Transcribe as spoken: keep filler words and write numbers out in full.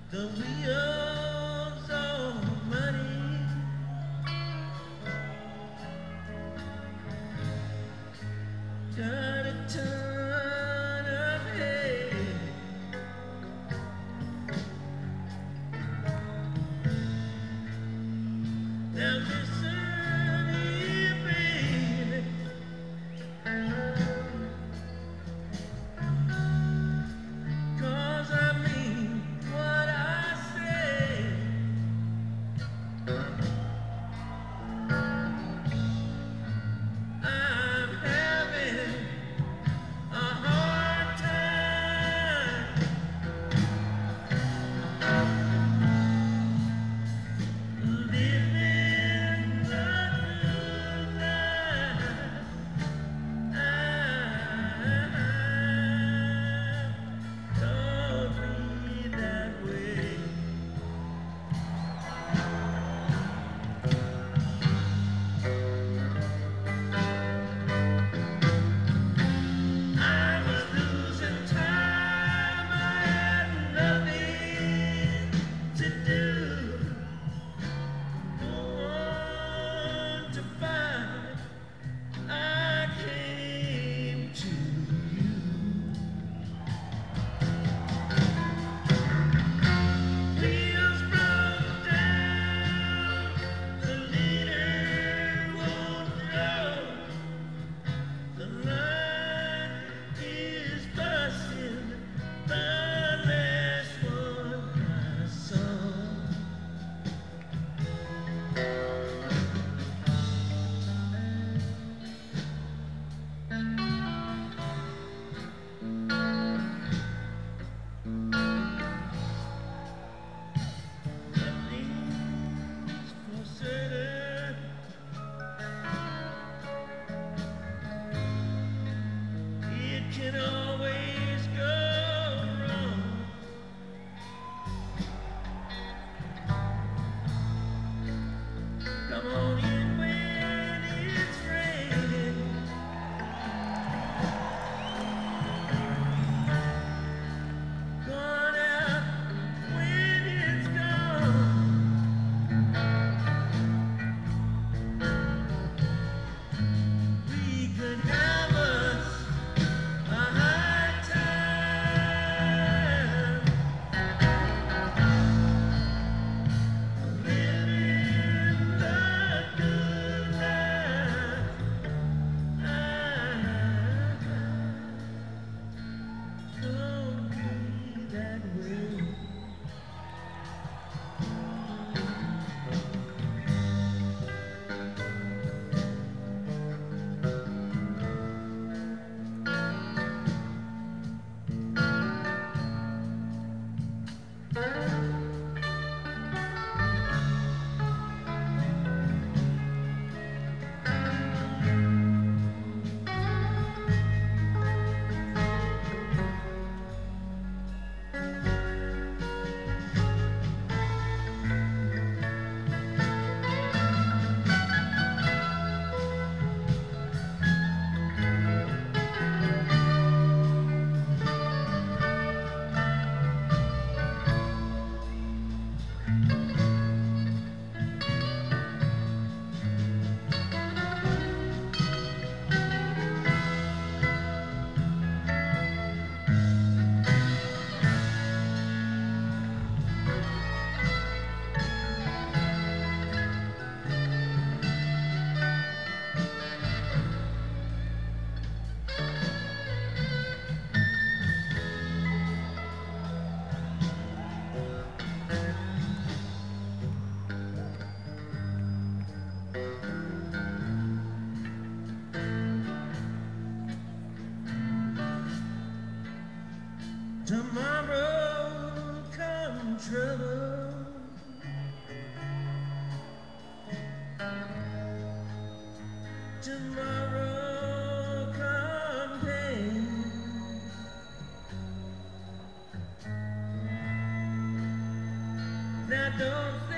The wheels of money got a ton of hay. Now listen here, baby, 'cause I mean what I say. I'm having a hard time living the good life. Don't be that way. I was losing time. I had nothing to do. No one to find. I came to you. Wheels broke down. The leader won't know. The line is busting. The last one I saw. Nothing's for certain. It can always go wrong. Come on in when it's raining. Gone out when it's gone. We could have us a high time living the good life. Don't be that way. Tomorrow come trouble. Tomorrow come pain. Now don't think